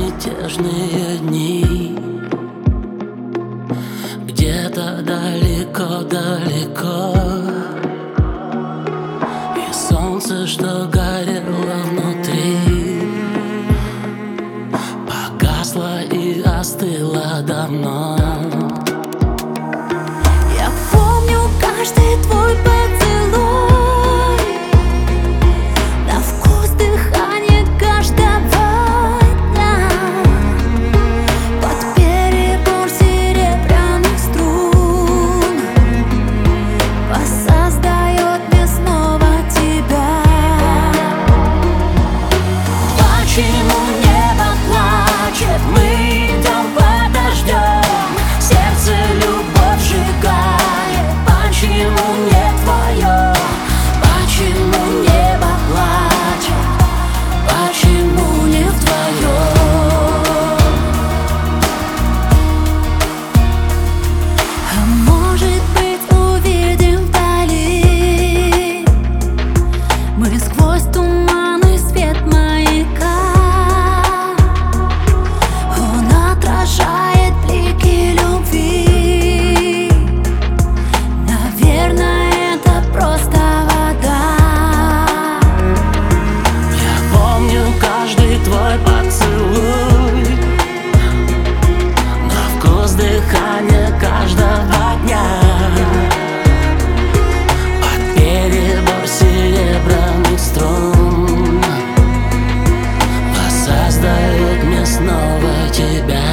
безмятежные дни. Где-то далеко-далеко, и солнце, что горело внутри, погасло и остыло давно. Я помню каждый твой поцелуй, на вкус дыхания каждого дня. Под перебор серебряных струн воссоздает мне снова тебя. Почему небо плачет? Мы идем подождем. Сердце любовь сжигает. Почему не твое? Почему небо плачет? Почему не вдвоем? А может быть, увидим вдали мы сквозь туманный свет маяка. Он отражает блики любви. Наверное, это просто вода. Я помню каждый твой поцелуй, на вкус дыхания каждого дня. Под перебор серебряных струн воссоздает мне снова тебя.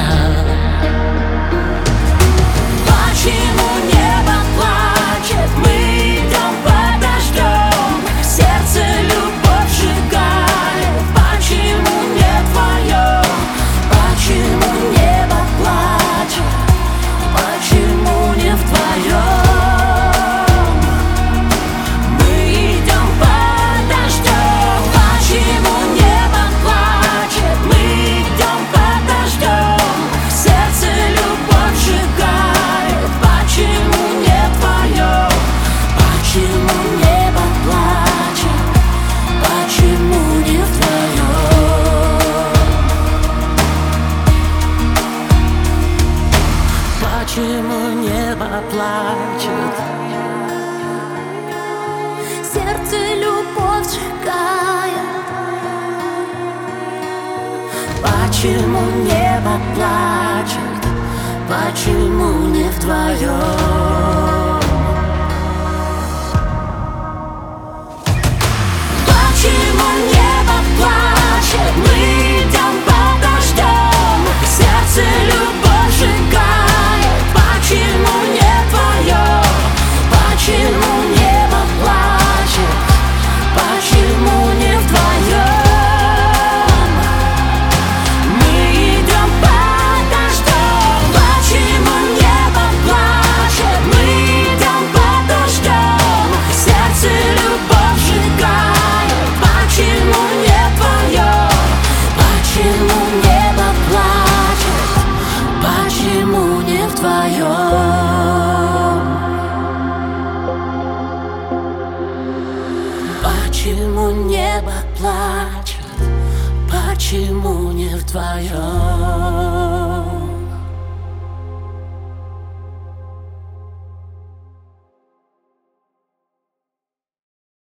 Почему небо плачет? Мы идем подождем. Сердце любовь сжигает. Почему не твое? Почему небо плачет? Почему не вдвоем? Мы идем подождем. Почему небо плачет? Мы идем подождем. Сердце любовь сжигает. Почему не твое? Почему небо плачет? Почему не вдвоем? Почему небо плачет? Сердце любовь сжигает. Почему небо плачет? Почему не вдвоем? Почему небо плачет? Мы идем подождем. Сердце любовь сжигает. Почему не твое? Почему небо плачет? Почему не вдвоем? Мы идем подождем. Почему небо плачет? Мы идем подождем. Сердце любовь сжигает. Почему не твое? Почему небо плачет? Почему не вдвоем? Почему небо плачет? Почему не вдвоем?